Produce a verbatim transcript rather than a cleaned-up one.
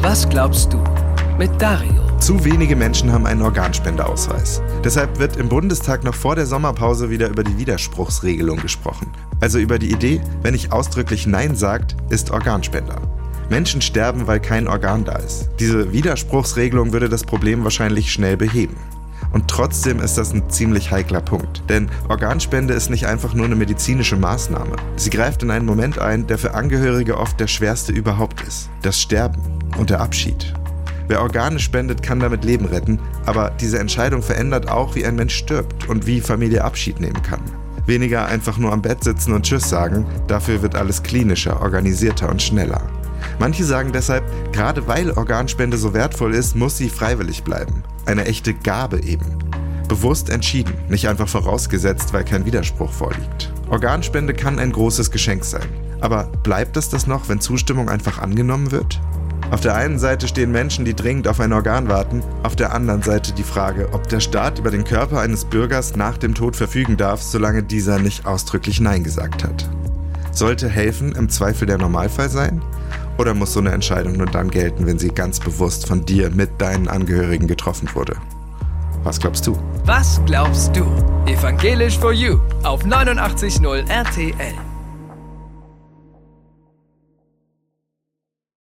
Was glaubst du? Mit Dario. Zu wenige Menschen haben einen Organspendeausweis. Deshalb wird im Bundestag noch vor der Sommerpause wieder über die Widerspruchsregelung gesprochen. Also über die Idee, wer nicht ausdrücklich Nein sagt, ist Organspender. Menschen sterben, weil kein Organ da ist. Diese Widerspruchsregelung würde das Problem wahrscheinlich schnell beheben. Und trotzdem ist das ein ziemlich heikler Punkt. Denn Organspende ist nicht einfach nur eine medizinische Maßnahme. Sie greift in einen Moment ein, der für Angehörige oft der schwerste überhaupt ist. Das Sterben und der Abschied. Wer Organe spendet, kann damit Leben retten, aber diese Entscheidung verändert auch, wie ein Mensch stirbt und wie Familie Abschied nehmen kann. Weniger einfach nur am Bett sitzen und Tschüss sagen, dafür wird alles klinischer, organisierter und schneller. Manche sagen deshalb, gerade weil Organspende so wertvoll ist, muss sie freiwillig bleiben. Eine echte Gabe eben. Bewusst entschieden, nicht einfach vorausgesetzt, weil kein Widerspruch vorliegt. Organspende kann ein großes Geschenk sein. Aber bleibt es das noch, wenn Zustimmung einfach angenommen wird? Auf der einen Seite stehen Menschen, die dringend auf ein Organ warten, auf der anderen Seite die Frage, ob der Staat über den Körper eines Bürgers nach dem Tod verfügen darf, solange dieser nicht ausdrücklich Nein gesagt hat. Sollte helfen im Zweifel der Normalfall sein? Oder muss so eine Entscheidung nur dann gelten, wenn sie ganz bewusst von dir mit deinen Angehörigen getroffen wurde? Was glaubst du? Was glaubst du? Evangelisch for You auf neunundachtzig Komma null R T L.